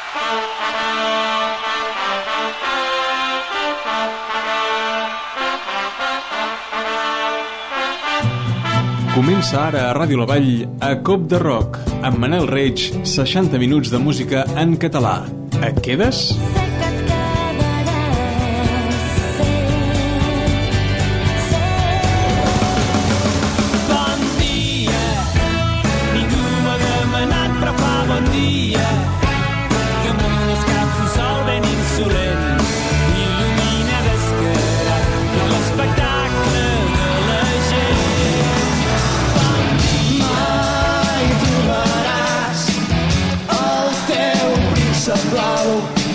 Comença ara a Ràdio La Vall a Cop de Rock, amb Manel Reig, 60 minuts de música en català. Et quedes? Bon dia, ningú m'ha demanat, però fa bon dia. Damunt els caps un sol ben insolent il·lumina descarat tot l'espectacle de la gent. Blau,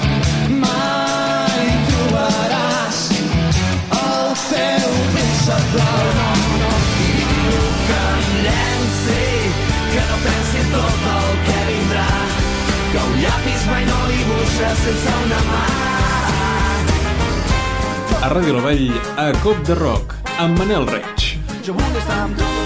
mai trobaràs el teu príncep blau. No, diu que em llenci, que no pensi en tot el que vindrà, que un llapis mai no dibuixa sense una mà. A Ràdio La Vall, a Cop de Rock, amb Manel Reig. Jo vull estar amb tu.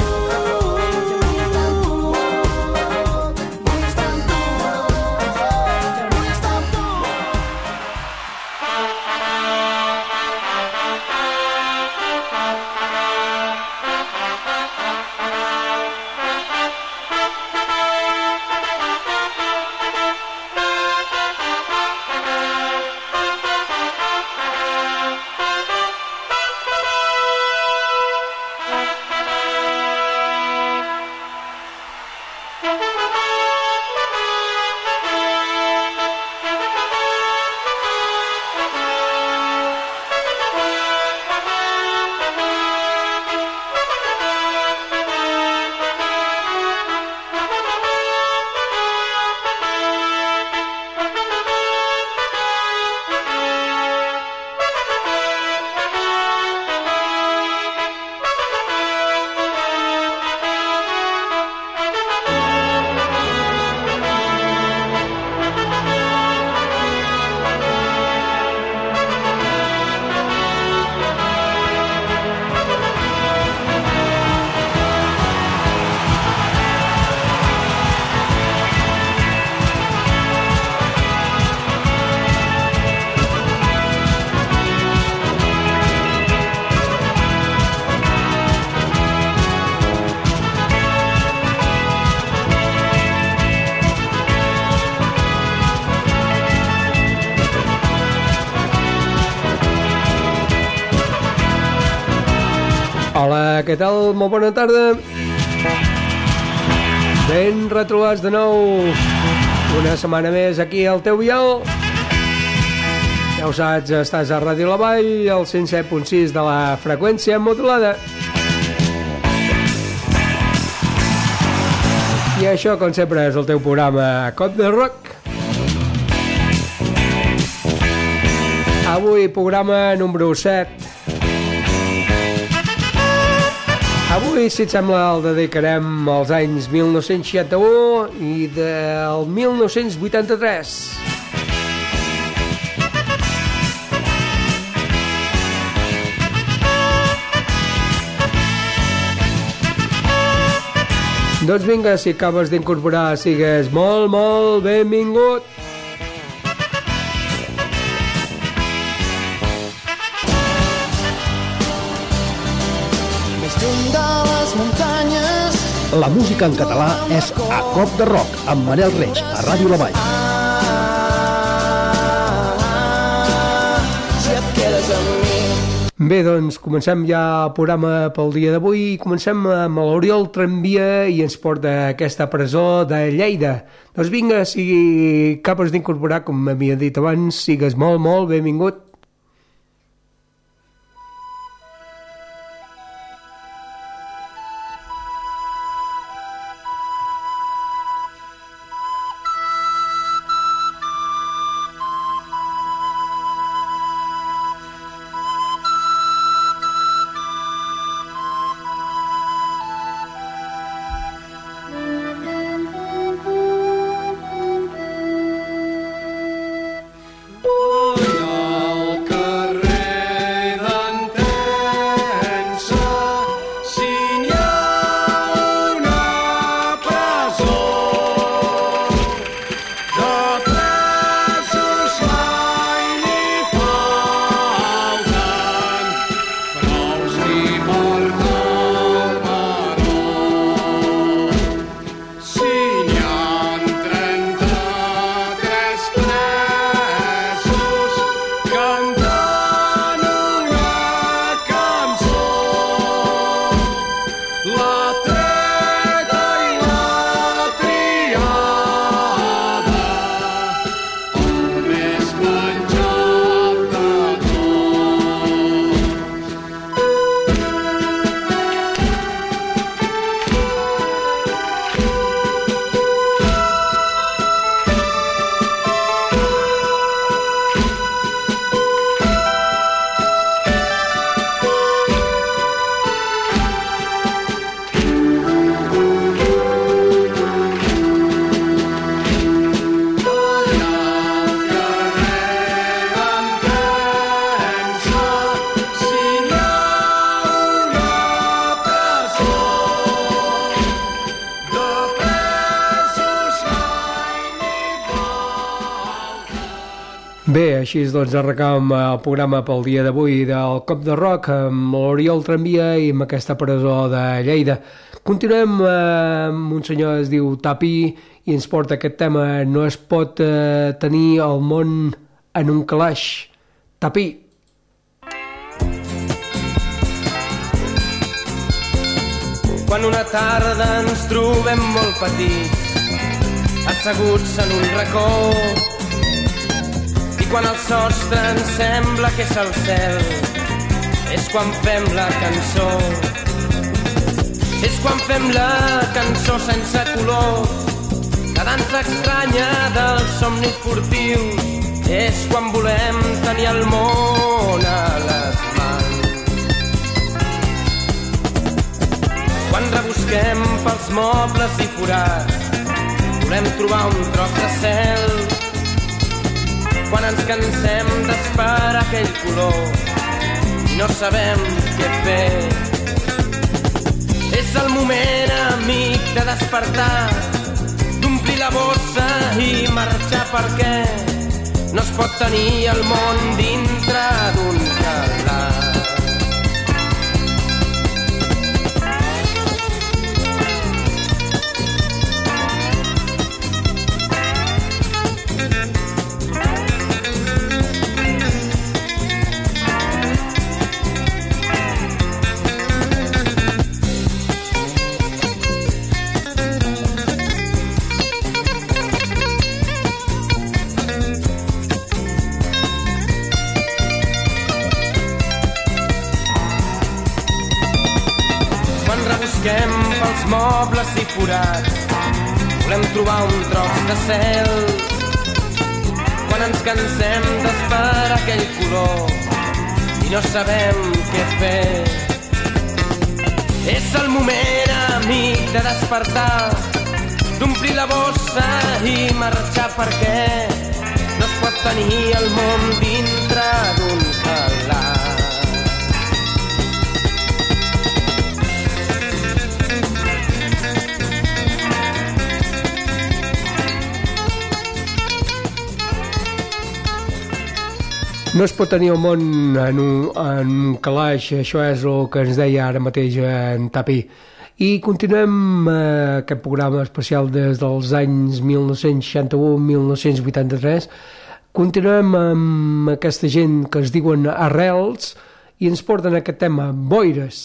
Hola, què tal? Molt bona tarda. Ben retrobats de nou una setmana més aquí al teu vial. Ja ho saps, estàs a Ràdio La Vall, al 107.6 de la freqüència modulada. I això, com sempre, és el teu programa Cop de Rock. Avui, programa número 7. Avui, si et sembla, el dedicarem als anys 1961 i del 1983. Doncs vinga, si acabes d'incorporar, sigues molt, molt benvingut. La música en català és a Cop de Rock, amb Manel Reig, a Ràdio La Vall. Bé, doncs comencem ja el programa pel dia d'avui. Comencem amb l'Oriol Tramvia i ens porta a aquesta presó de Lleida. Doncs vinga, si acabes d'incorporar, com m'havia dit abans, sigues molt, molt benvingut. Oriol Bé, així doncs arrencàvem el programa pel dia d'avui del Cop de Rock amb l'Oriol Tramvia i amb aquesta presó de Lleida. Continuem amb un senyor que es diu Tapi i ens porta aquest tema No es pot tenir el món en un calaix. Tapi. Quan una tarda ens trobem molt petits, asseguts en un racó, i quan el sostre ens sembla que és el cel, és quan fem la cançó. És quan fem la cançó sense color, la dansa estranya dels somnis furtius. És quan volem tenir el món a les mans. Quan rebusquem pels mobles i forats, volem trobar un tros de cel. Quan ens cansem d'esperar aquell color i no sabem què fer. És el moment, amic, de despertar, d'omplir la bossa i marxar, perquè no es pot tenir el món dintre d'un calaix. Pels mobles i forats volem trobar un tros de cel. Quan ens cansem d'esperar aquell color i no sabem què fer. És el moment, amic, de despertar, d'omplir la bossa i marxar, perquè no es pot tenir el món dintre d'un calaix. No es pot tenir el món en un calaix, això és el que ens deia ara mateix en Tapi. I continuem aquest programa especial des dels anys 1961-1983. Continuem amb aquesta gent que es diuen Arrels i ens porten aquest tema, Boires.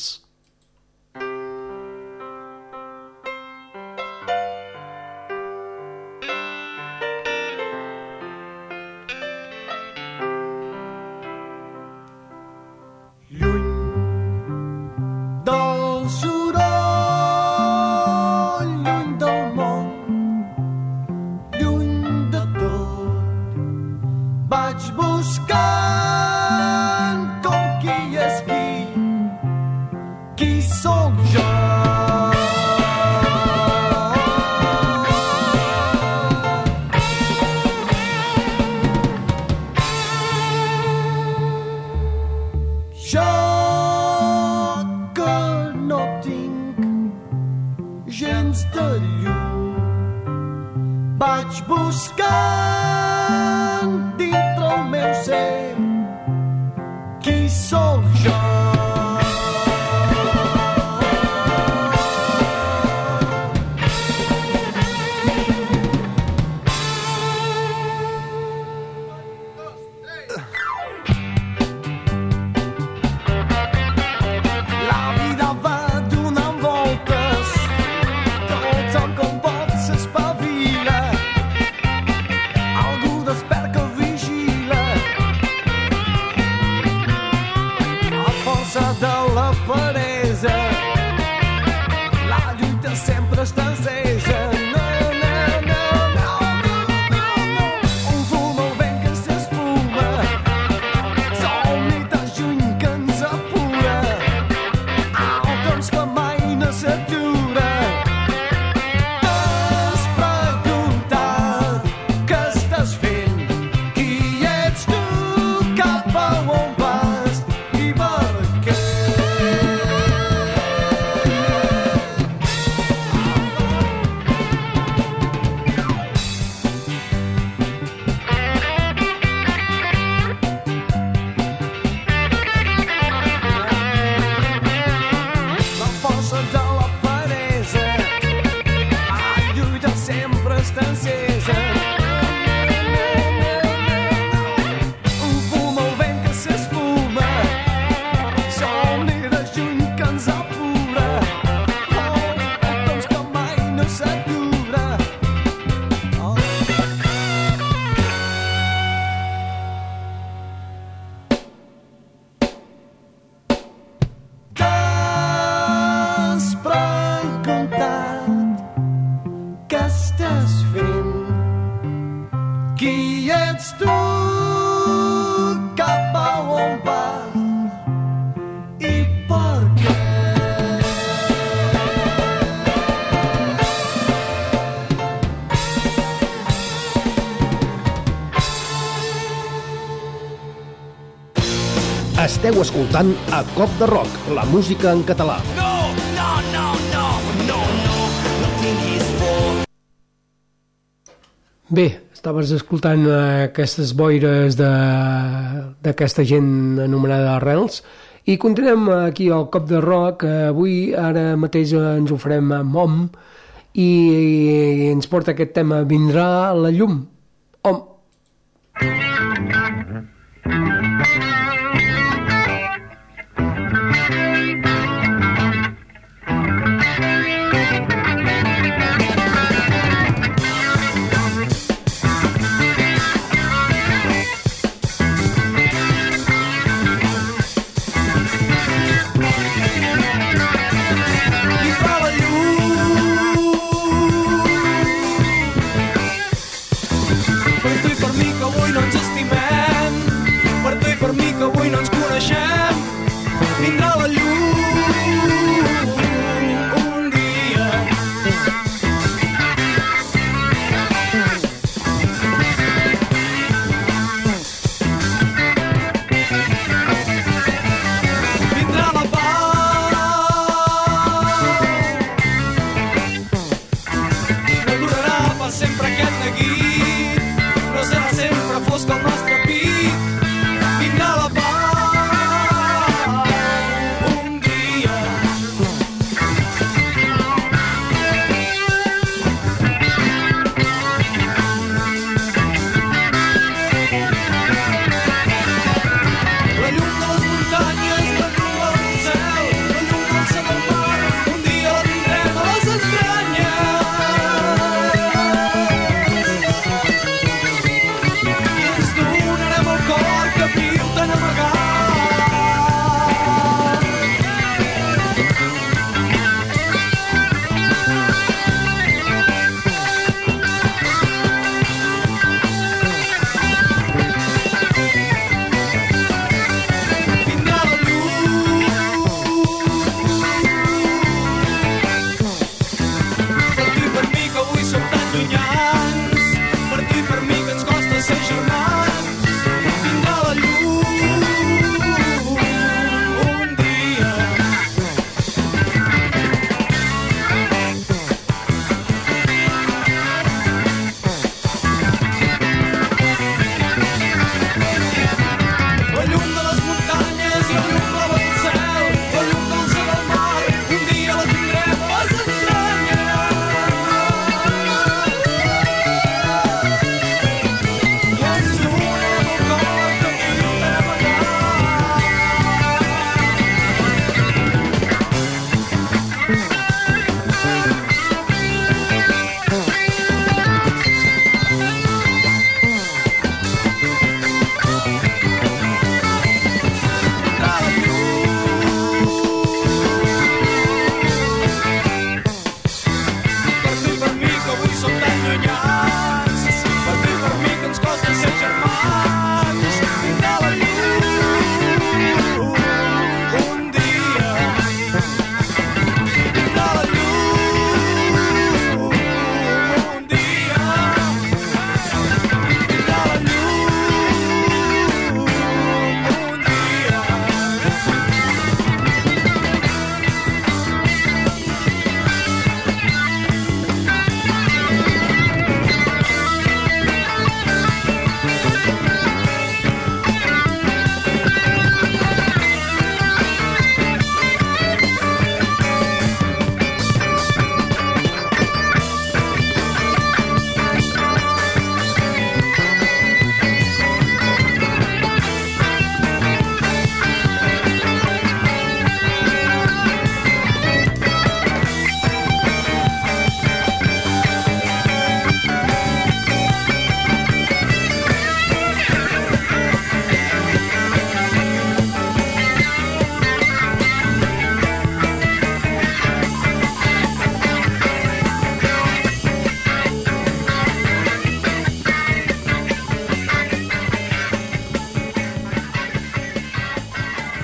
Qui ets tu? Cap a on vas? I per què? Esteu escoltant A Cop de Rock, la música en català. No tinguis por. Bé, estaves escoltant aquestes boires d'aquesta gent anomenada Arrels i continuem aquí al Cop de Rock. Avui, ara mateix ens ho farem amb Om i ens porta aquest tema Vindrà la llum. Om. Per tu i per mi que avui no ens estimem, per tu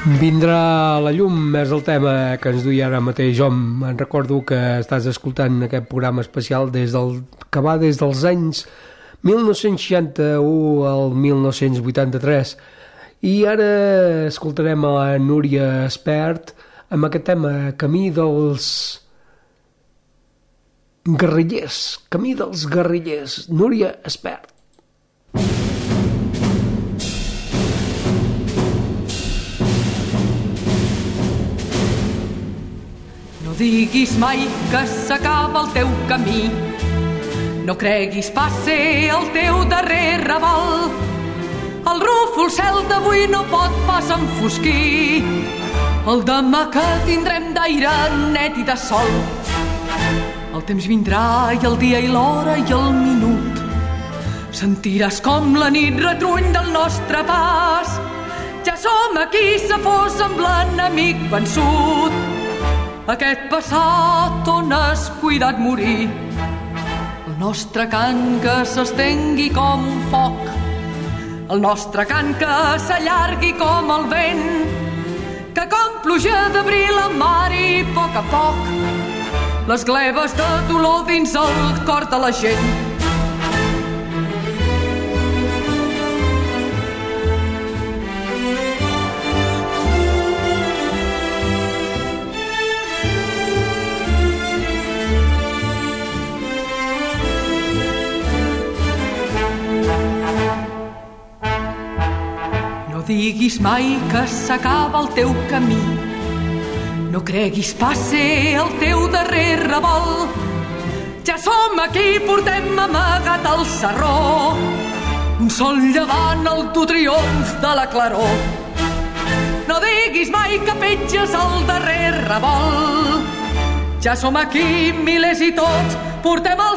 Vindrà la llum és el tema que ens duia ara mateix. Jo me'n recordo que estàs escoltant aquest programa especial que va des dels anys 1961 al 1983, i ara escoltarem a la Núria Espert amb aquest tema, Camí dels guerrillers. Núria Espert. No diguis mai que s'acaba el teu camí, no creguis passe el teu darrer raval. El rúfol cel d'avui no pot pas enfosquir el demà que tindrem d'aire net i de sol. El temps vindrà i el dia i l'hora i el minut, sentiràs com la nit retruny del nostre pas. Ja som aquí, se fos amb l'enemic vençut, aquest passat on has cuidat morir. El nostre cant que s'estengui com un foc, el nostre cant que s'allargui com el vent, que com pluja d'abril amari a poc les gleves de dolor dins el cor de la gent. No diguis mai que s'acaba el teu camí, no creguis passe el teu darrer revolt. Ja som aquí, portem amagat al sarró un sol llevant el tu triomf de la claror. No diguis mai que petges el darrer revolt, ja som aquí, milers i tots, portem el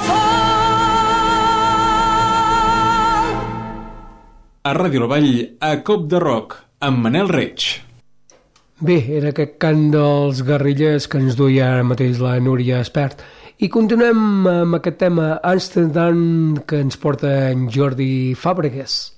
sol. A Ràdio La Vall, a Cop de Rock, amb Manel Reig. Bé, era aquest cant dels guerrillers que ens duia ara mateix la Núria Espert. I continuem amb aquest tema Amsterdam que ens porta en Jordi Fàbregas.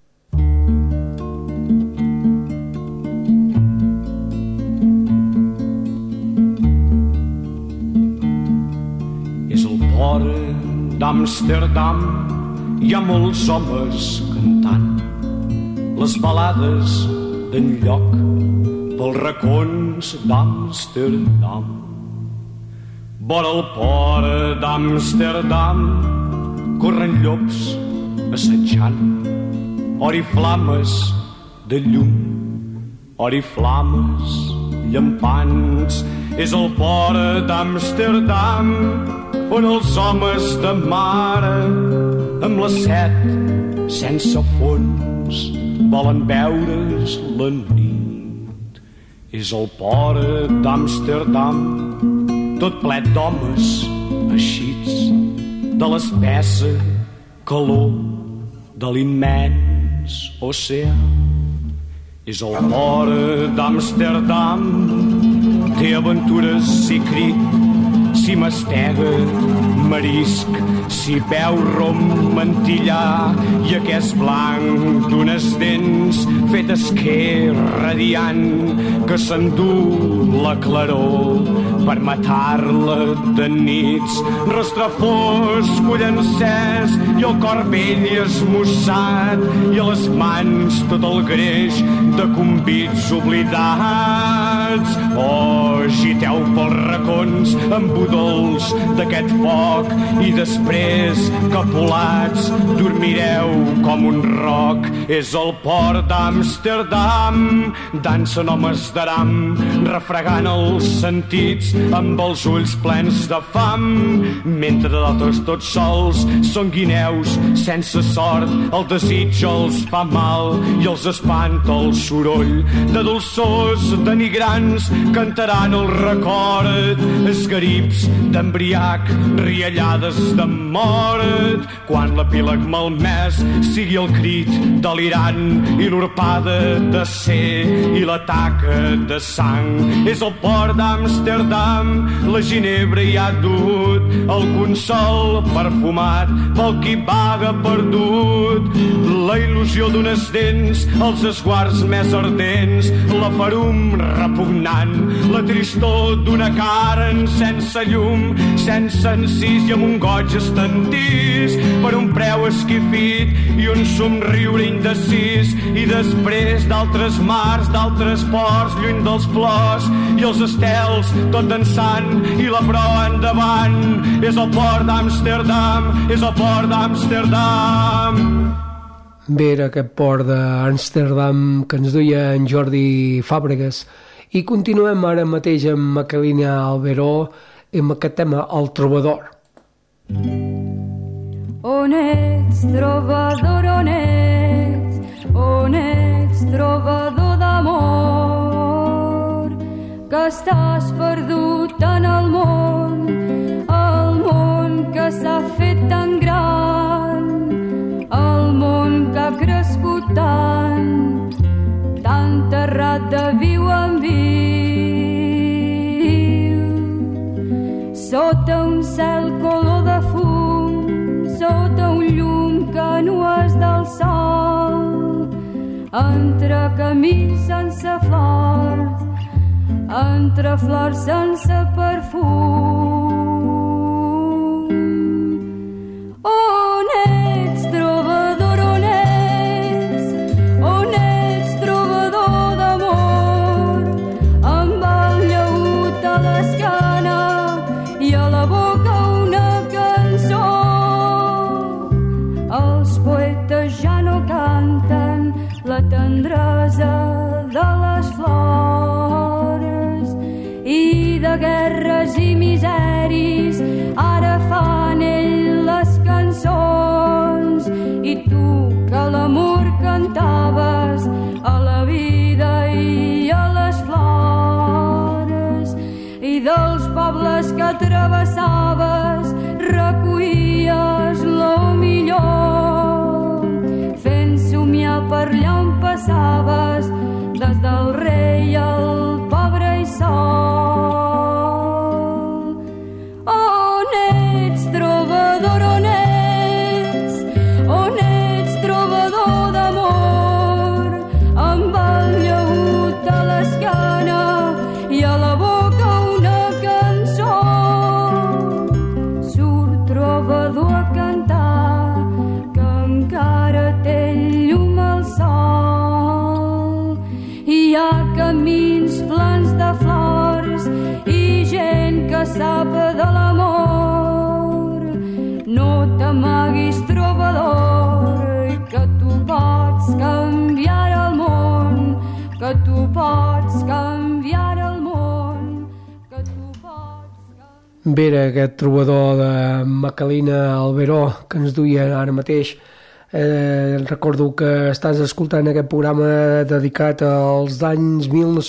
És el port d'Amsterdam, hi ha molts homes cantant les balades d'enlloc pels racons d'Amsterdam. Vora el port d'Amsterdam corren llops assetjant oriflames de llum, oriflames llampants. És el port d'Amsterdam on els homes de mare amb la set sense fons volen veure's la nit. És el port d'Amsterdam tot ple d'homes eixits de l'espessa calor de l'immens oceà. És el port d'Amsterdam, té aventures si crit, si mastega marisc, si veu rom mantillà i aquest blanc d'unes dents fet esquer radiant que s'endú la claror per matar-la de nits. Rostre fosc, ull encès i el cor vell i esmussat i a les mans tot el greix de convits oblidats. Oh, giteu pels racons amb budols d'aquest foc i després, capolats, dormireu com un roc. És el port d'Amsterdam, dansen homes d'aram, refregant els sentits amb els ulls plens de fam, mentre d'altres tots sols són guineus sense sort. El desig els fa mal i els espanta el soroll de dolçors denigrants, cantaran el record, esgarips d'embriac, riallades de mort, quan l'epíleg malmès sigui el crit delirant i l'urpada de ser i la taca de sang. És el port d'Amsterdam, la ginebra hi ha dut el consol perfumat pel qui vaga perdut, la il·lusió l'il·lusió d'unes dents, els esguards més ardents, la ferum repugnant, la tristor d'una carn sense llum, sense encís i amb un goig estantís, per un preu esquifit i un somriure indecís, i després d'altres mars, d'altres ports, lluny dels plors, i els estels tot dansant, i la proa endavant. És el port d'Amsterdam, és el port d'Amsterdam. Bé, era aquest port d'Amsterdam que ens duia en Jordi Fàbregas. I continuem ara mateix amb Macalina Alberó amb aquest tema, El Trobador. On ets, trobador, on ets? On ets, trobador d'amor? Que estàs perdut en el món que s'ha fet tan gran, el món que ha crescut tant terrat de viu en viu, sota un cel color de fum, sota un llum que no és del sol, entre camins sense flors, entre flors sense perfum. On ets, trobador, on ets? On ets, trobador d'amor? Amb el llaüt a l'esquena i a la boca una cançó. Els poetes ja no canten la tendresa de les flors i de guerres i miseris ara fan ell les cançons, i tu que l'amor cantaves a la vida i a les flors, i dels pobles que travessaves recollies lo millor, fent somiar per allà on passaves, des del rei al pobre i sol. On ets, trobador, on ets? On ets, trobador d'amor? Amb el llaüt a l'esquena i a la boca una cançó. Surt trobador a cantar, que encara té llum al sol. Hi ha camins plens de flors i gent que sap de l'amor. No t'amaguis, trobador, que tu pots canviar el món, que tu pots canviar el món, que tu pots canviar... Bé, era aquest trobador de Macalina Alberó que ens duia ara mateix. Recordo que estàs escoltant aquest programa dedicat als anys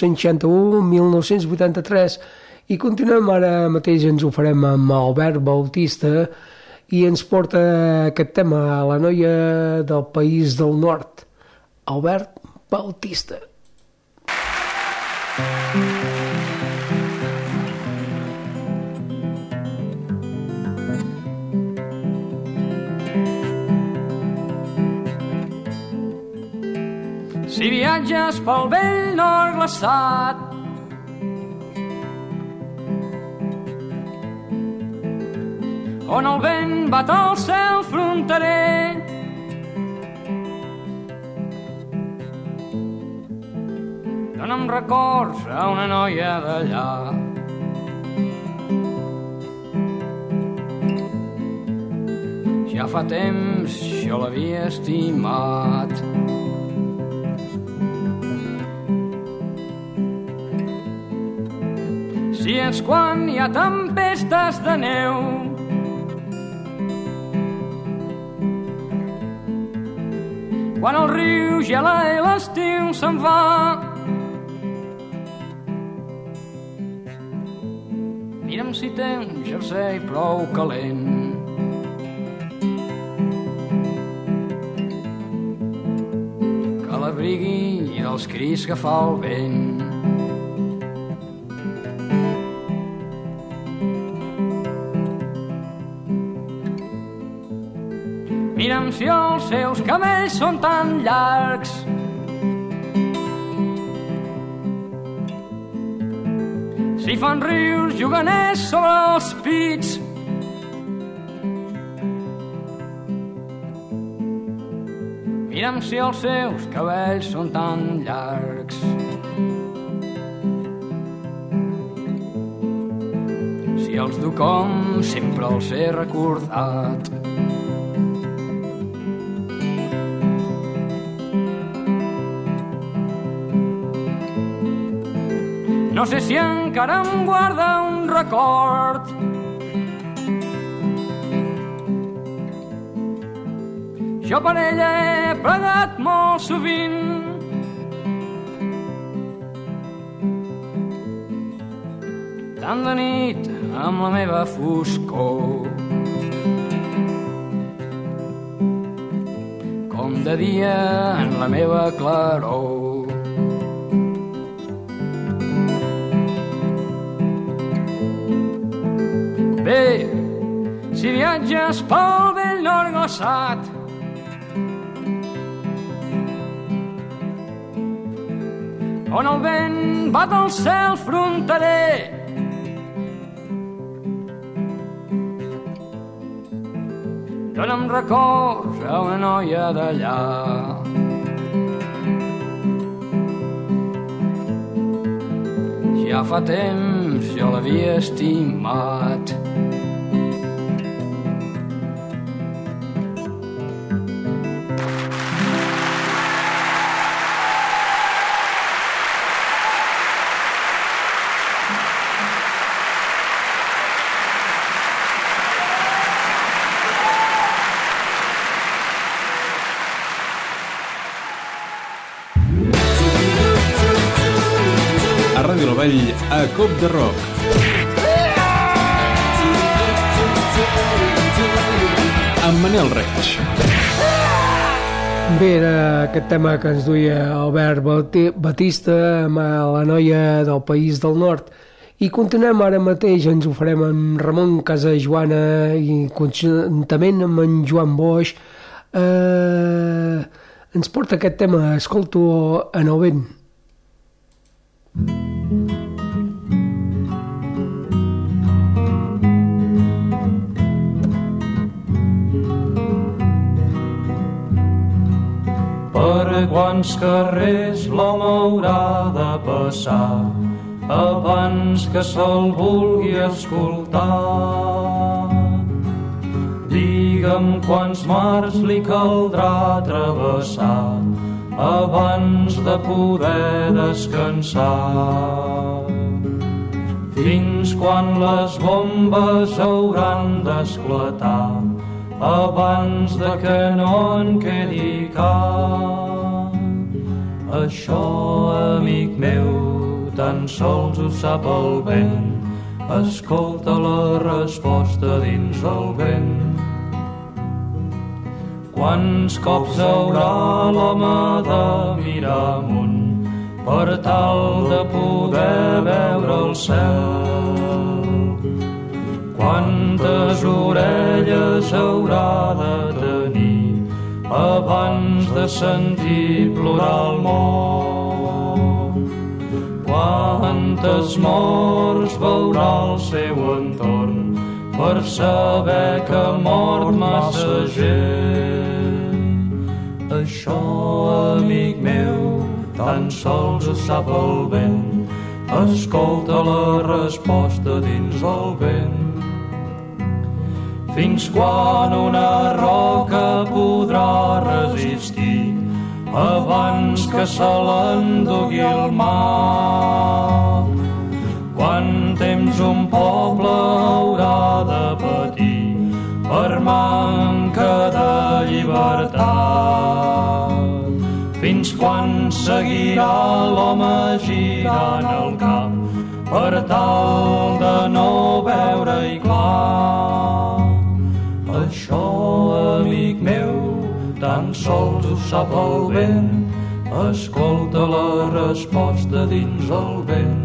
1961-1983 i continuem ara mateix, ens ho farem amb Albert Bautista i ens porta aquest tema a la noia del País del Nord, Albert Bautista. Si viatges pel vell nord glaçat, on el vent bat al cel fronterer, dona'm records a una noia d'allà. Ja fa temps jo l'havia estimat. Si és quan hi ha tempestes de neu, quan el riu gela i l'estiu se'n va, mira'm si té un jersei prou calent. Que l'abrigui dels crits que fa el vent. Mira'm si si els seus cabells són tan llargs. Si fan rius juganers sobre els pits. Mira'm si els seus cabells són tan llargs. Si els du com sempre els he recordat. No sé si encara em guarda un record. Jo per ella he plegat molt sovint. Tant de nit amb la meva foscor com de dia en la meva claror. Bé, si viatges pel vell nord glaçat, on el vent bat al cel fronterer, dona'm records a una noia d'allà. Ja fa temps jo l'havia estimat. A Cop de Rock. Amb Manel Reig. Bé, era aquest tema que ens duia Albert Batista amb la noia del País del Nord. I continuem ara mateix, ens ho farem amb Ramon Casajoana i conjuntament amb en Joan Boix. Ens porta aquest tema, escolto en el vent. Per quants carrers l'home haurà de passar abans que se'l vulgui escoltar? Digue'm quants mars li caldrà travessar abans de poder descansar. Fins quan les bombes hauran d'esclatar abans de que no en quedi cap. Això, amic meu, tan sols ho sap el vent. Escolta la resposta dins el vent. Quants cops haurà l'home de mirar amunt per tal de poder veure el cel? Quantes orelles haurà de tenir abans de sentir plorar el món? Quantes morts veurà al seu entorn per saber que ha mort massa gent? Això, amic meu, tan sols ho sap el vent. Escolta la resposta dins el vent. Fins quan una roca podrà resistir abans que se l'endugui el mar? Quant temps un poble haurà de patir per manca de llibertat? Fins quan seguirà l'home girant el cap per tal de no veure-hi clar? Això, amic meu, tan sols ho sap el vent. Escolta la resposta dins el vent.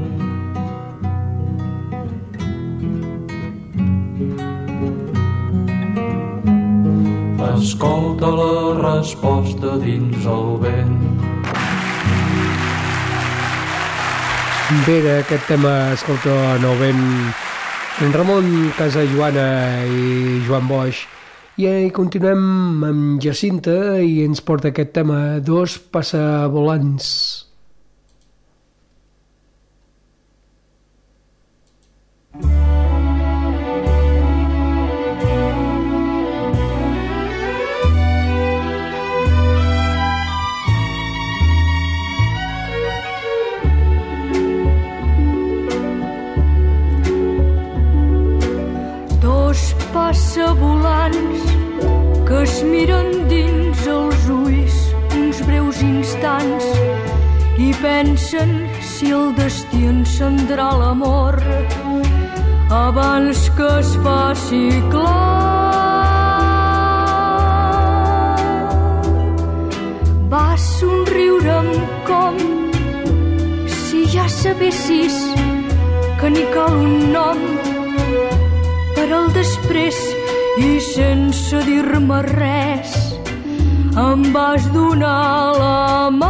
escolta la resposta dins el vent. Bé, aquest tema escolta en el vent en Ramon Casajoana i Joan Boix. I continuem amb Jacinta i ens porta aquest tema, Dos passavolants. Passavolants que es miren dins els ulls uns breus instants i pensen si el destí encendrà l'amor abans que es faci clar. Va somriure'm com si ja sabessis que ni cal un nom per al després i sense dir-me res em vas donar la mà.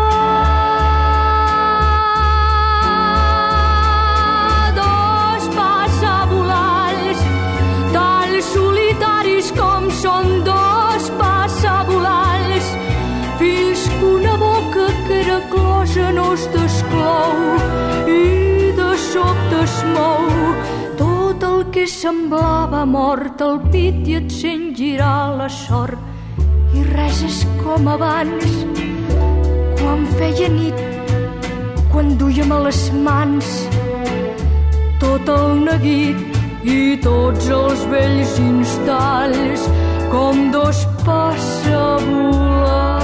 Dos passavolants tan solitaris com són dos passavolants fins que una boca que era closa no es desclou i de sobte es mou. Tot el que semblava mort al pit i et sent girar la sort i res és com abans quan feia nit, quan duíem a les mans tot el neguit i tots els vells instants com dos passavolants.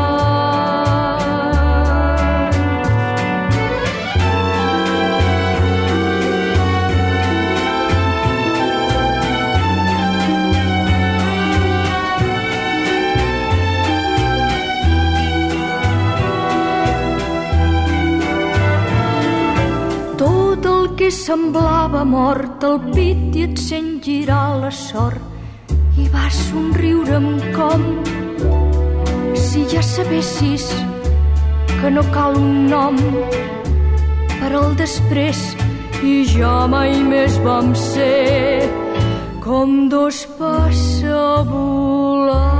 Que semblava mort al pit i et sent girar la sort i vas somriure'm com si ja sabessis que no cal un nom per al després i ja mai més vam ser com dos passavolants.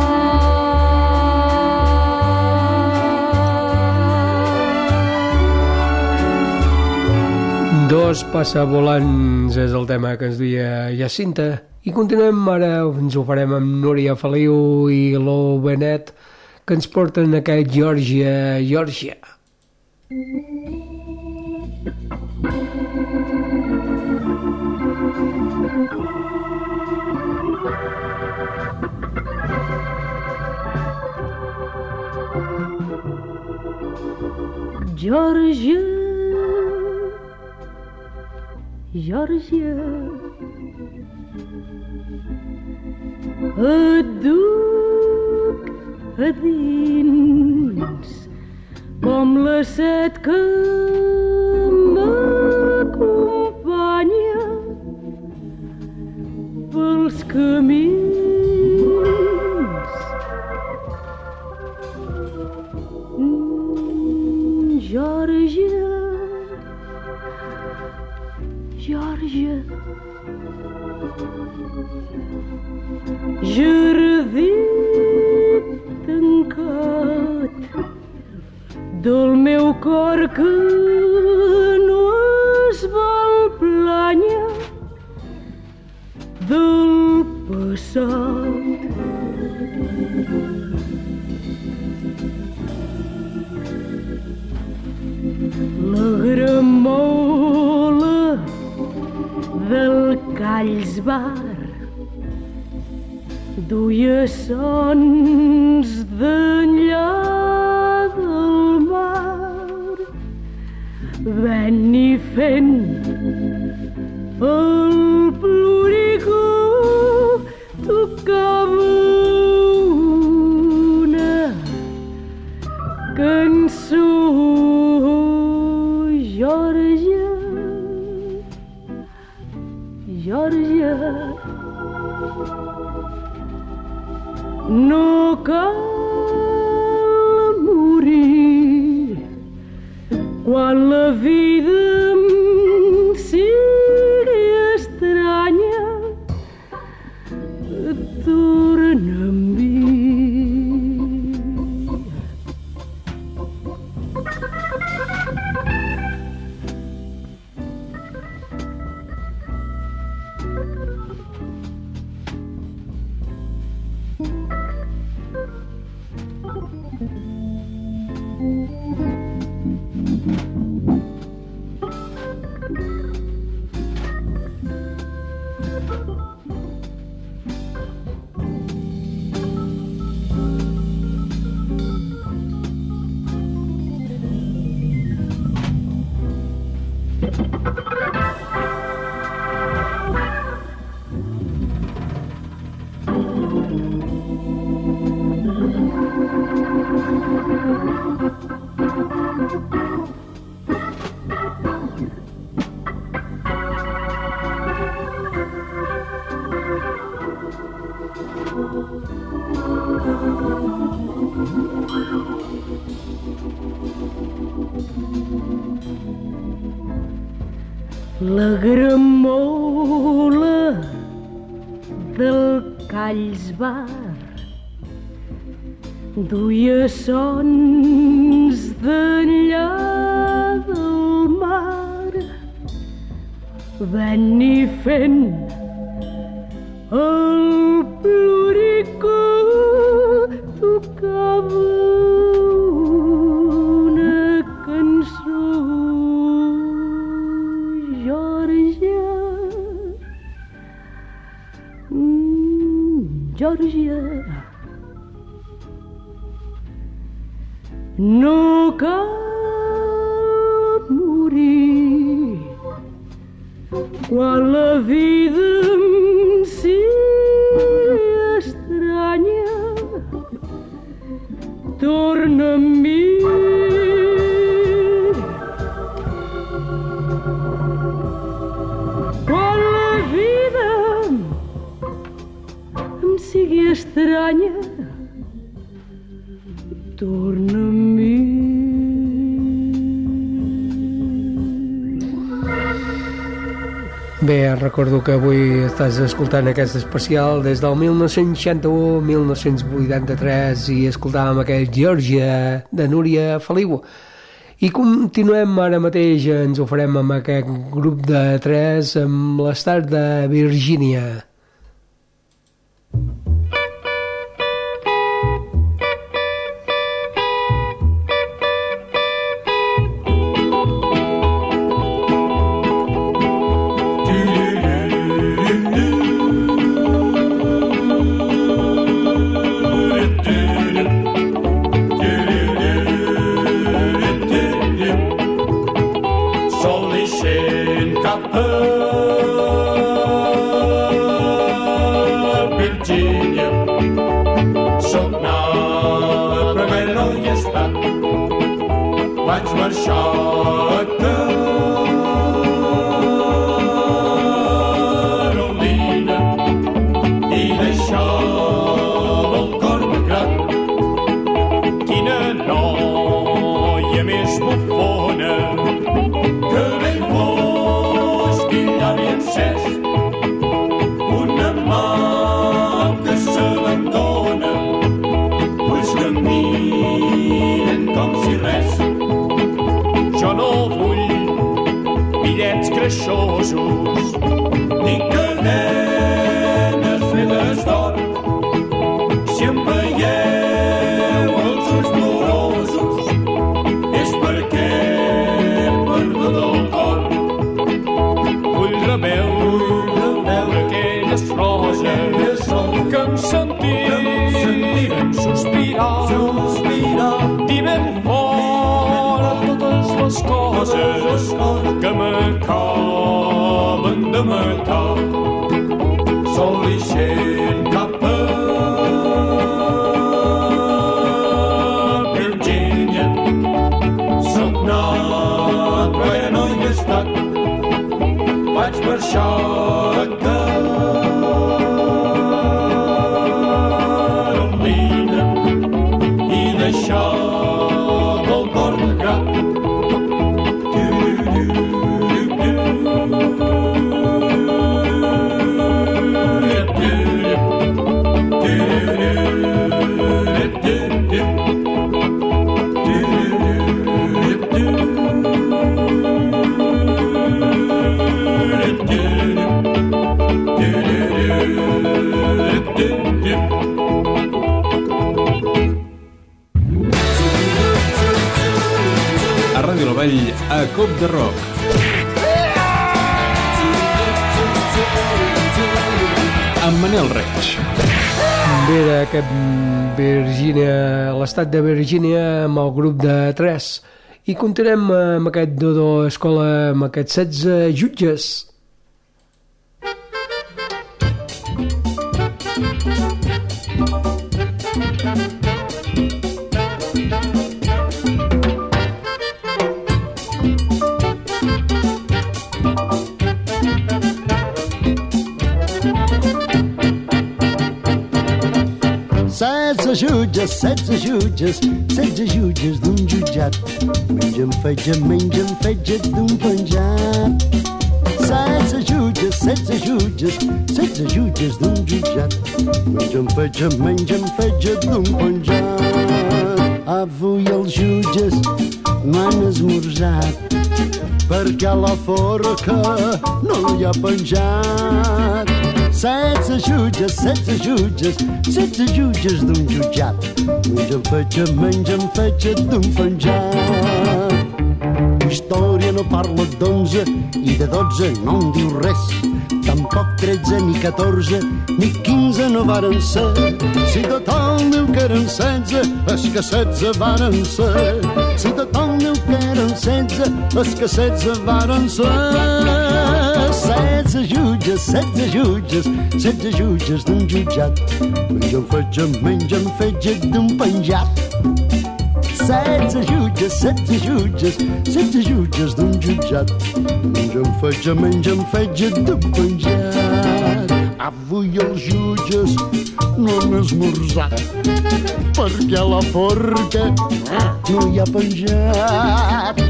Dos passavolants és el tema que ens duia Jacinta. I continuem ara, ens ho farem amb Núria Feliu i Lou Benet, que ens porten aquest Geòrgia, Geòrgia. Geòrgia, Geòrgia, et duc a dins com la set que m'acompanya pels camins. Geòrgia, Geòrgia, jardí tancat del meu cor que no es vol planyar del passat. La gramola del Callsbar duia sons d'enllà del mar, venint i fent el ploricó tocava una cançó. Geòrgia, Geòrgia, vida em sigui estranya, torna a mi. La gramola del Calls Bar duia sons d'enllà del mar, venir fent el plorico tocava una cançó. Geòrgia, no cal morir quan la vida em sigui estranya, torna a mi. Quan la vida sigui estranya, torna a mi. Bé, recordo que avui estàs escoltant aquest especial des del 1961-1983 i escoltàvem aquest Geòrgia de Núria Feliu. I continuem ara mateix, ens ho farem amb aquest grup de 3 amb l'estat de Virgínia. Vaig marxar a Carolina i deixava el cor magrat. Quina noia més bufona, cabell fosc i llavi encès, una mà que s'abandona, ulls que miren com si res. Jo no vull bitllets greixosos ni cadenes fetes d'or. Si em veieu els ulls plorosos és perquè he perdut el cor. Vull reveure aquelles roses que em sentiren sospirar. Dir ben fort les coses que m'acaben de matar. Sol ixent cap a Virgínia, soc nat però no hi he estat. Vaig marxar a Carolina i deixar el cor magrat. A Ràdio La Vall, a Cop de Rock. Amb Manel Reig. Ve d'aquest Virgínia, l'estat de Virgínia, amb el grup de 3. I continuem amb aquest Dodo Escola, amb aquests 16 jutges. Setze jutges d'un jutjat. Mengen fetge d'un penjat. Setze jutges d'un jutjat. Mengen fetge d'un penjat. Avui els jutges no han esmorzat perquè a la forca no hi ha penjat. 16 jutges d'un jutjat. Mengen fetge d'un penjat. Història no parla d'11 i de 12 no en diu res. Tampoc 13 ni 14 ni 15 no varen ser. Si tothom diu que eren 16, és que 16 varen ser. Si tothom diu que eren 16, és que 16 varen ser. 16 jutges d'un jutjat. Mengen fetge d'un penjat. 16 jutges d'un jutjat. Mengen fetge d'un penjat. Avui els jutges no han esmorzat perquè a la forca no hi ha penjat.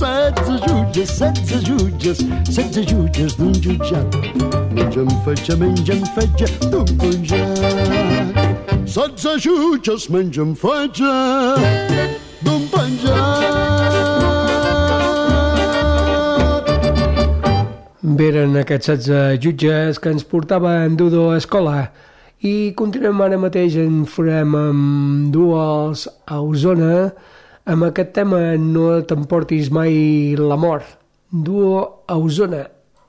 16 jutges d'un jutjat. Mengen fetge d'un penjat. 16 jutges mengen fetge d'un penjat. Veren aquests 16 jutges que ens portava en Dodo Escola. I continuem ara mateix, en farem amb dues a Osona, amb aquest tema No t'emportis mai l'amor. Duo a Osona.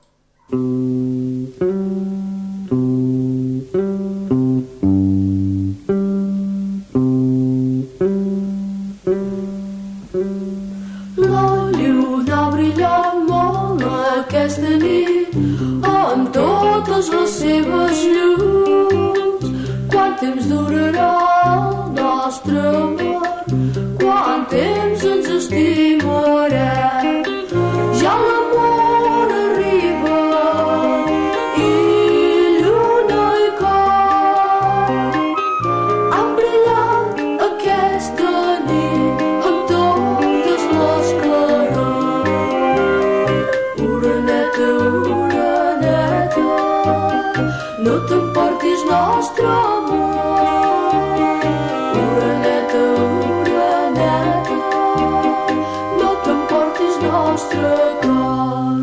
La lluna ha brillat molt aquesta nit amb totes les seves llums. Quant temps durarà el nostre amor? Quant temps ens estimarem? Ja l'amor arriba i lluna i cor han brillat aquesta nit amb totes les clarors. Oreneta, oreneta, no t'emportis nostre amor. Oreneta, oreneta, no t'emportis nostre cor.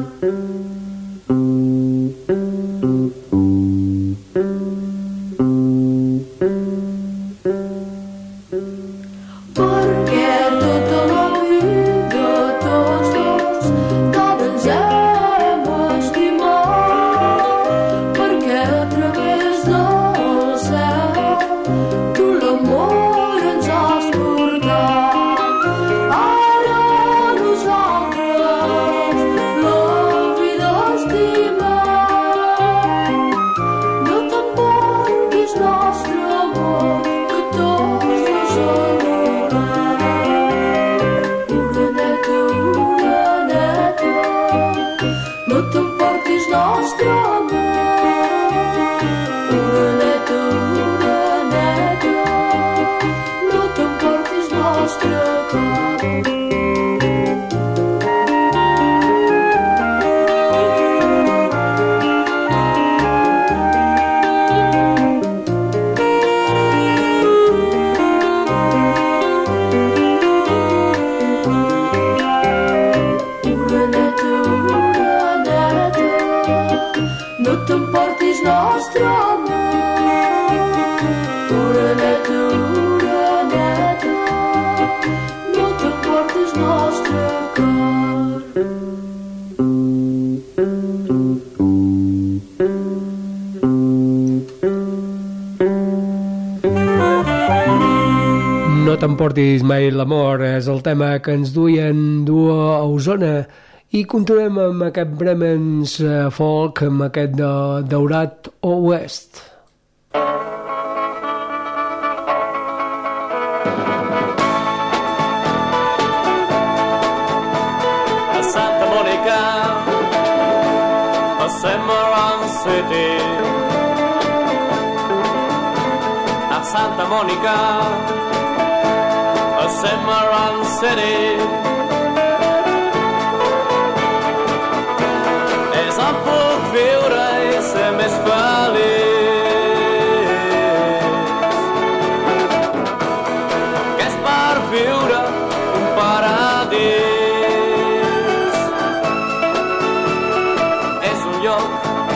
Perquè tota la vida tots dos tant ens hem estimat. Perquè a través del cel tu l'amor ens has portat. Ara nosaltres la vida estimem. No t'emportis nostre amor, que tots dos enamorem. Oreneta, oreneta, no t'emportis nostre amor. Oreneta, oreneta, no t'emportis nostre cor. portis mai l'amor és el tema que ens duien a Osona i continuem amb aquest Bremen's folk, amb aquest de Daurat Oest. A Santa Monica, a Cimarron City, a Santa Monica, a Cimarron City. És on puc viure i ser més feliç, que és per viure un paradís. És un lloc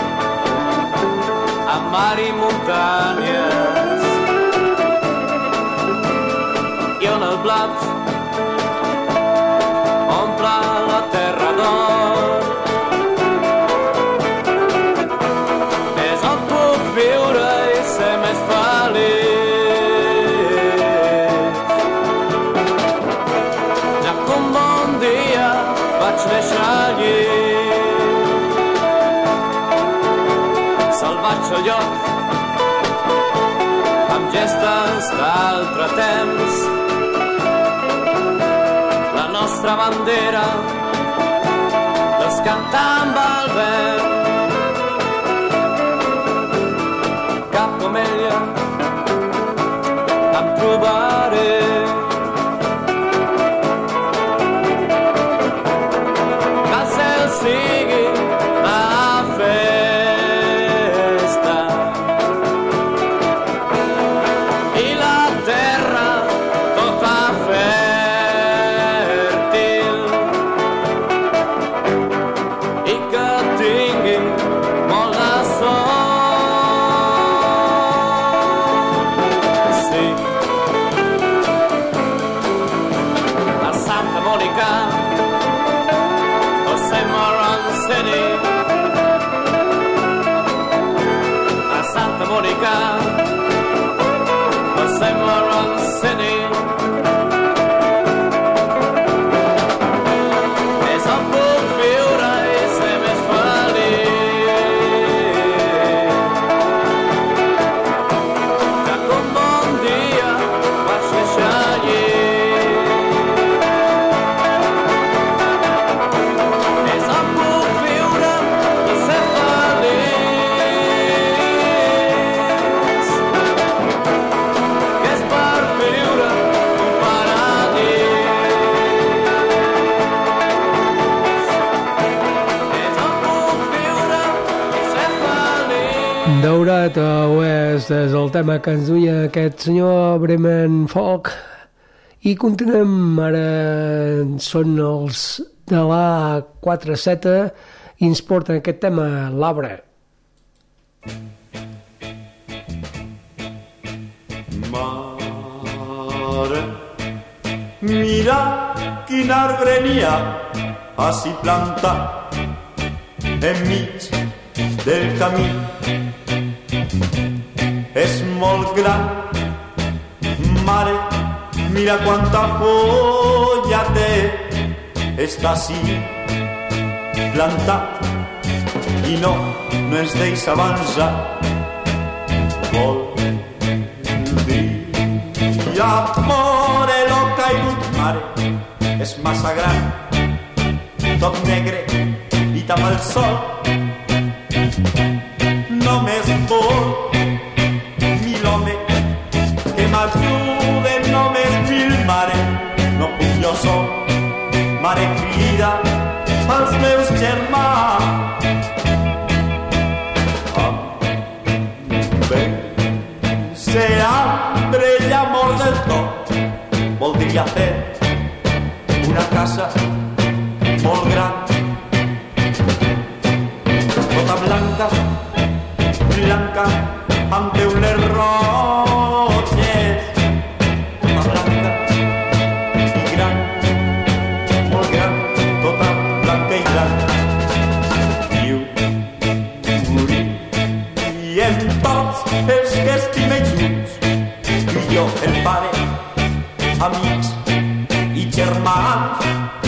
amb mar i muntanyes i on el blat omple la terra d'or. És on puc viure i ser més feliç. Ja que un bon dia vaig néixer allí, salvatge lloc amb gestes d'altre temps. La nostra bandera descanta amb el vent. Cap com ella em trobaré. Que el cel sigui la festa i la terra tota fèrtil, i que tingui molt de sort. Sí, a Santa Monica, a Cimarron City, a Santa Monica, a Cimarron City. És on puc viure i ser més feliç. Ja que un bon dia vaig néixer allí. És on puc viure i ser feliç, que és per viure un paradís. És on puc viure i ser feliç. Daurat Oest és el tema que ens duia aquest senyor Bremen Folk. I continuem, ara són els de la 4-7 i ens porten aquest tema, l'arbre. Mare, mira quin arbre n'hi ha així plantat enmig del camí. És molt gran, mare, mira quanta folla té, està així plantat i no ens deixa avançar. Vol dir amore lo caigut, mare, és massa gran, tot negre i tapa el sol. Només vol mil home que m'ajuden, només mil, mare, no puc jo sol. Mare, crida als meus germans. Ser hambre i amor del tot, voldria fer una casa molt gran, tota blanca, blanca, amb teules roges, tota blanca i gran, molt gran, tota blanca i gran. Viu, morir, i en tots els que estimem junts, i jo, el pare, a mi amics i germans.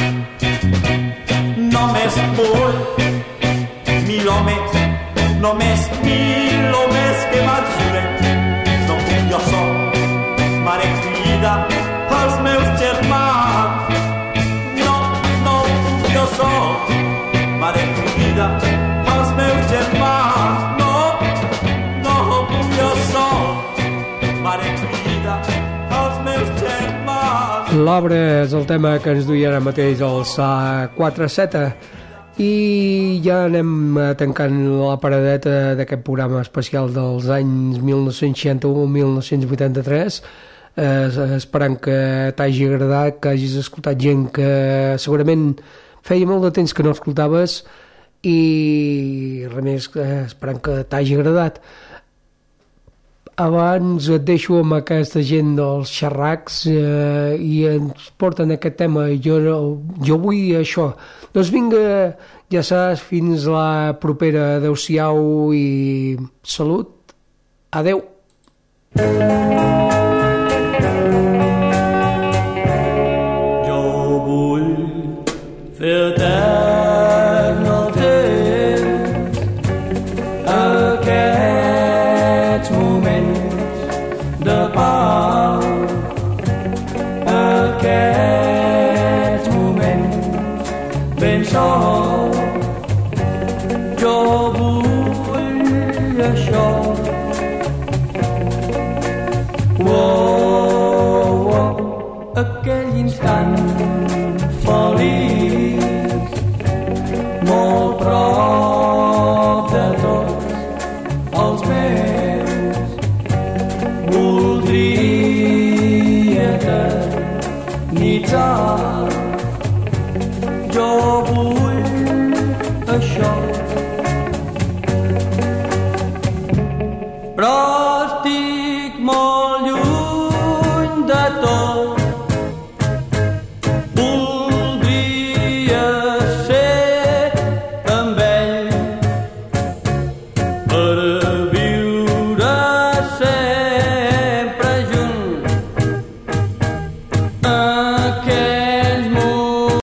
Només vull 1000 homes, només 1000 homes que m'ajuden. No puc jo sol, mare crida als meus germans. No puc jo sol, mare crida als meus germans. No puc jo sol, mare crida als meus germans. L'obra és el tema que ens duia ara mateix el SA47 i ja anem tancant la paradeta d'aquest programa especial dels anys 1961-1983, esperant que t'hagi agradat, que hagis escoltat gent que segurament feia molt de temps que no escoltaves i res més, esperant que t'hagi agradat. Abans et deixo amb aquesta gent dels xerracs i ens porten aquest tema. Jo vull això. Doncs vinga, ja saps, fins la propera. Adéu-siau i salut. Adéu. Jo vull fer etern el temps, aquests moments de pau, aquests moments ben sol. Jo vull això. Aquell instant feliç, molt prop de tots els meus, voldria eternitzar. Jo vull això, però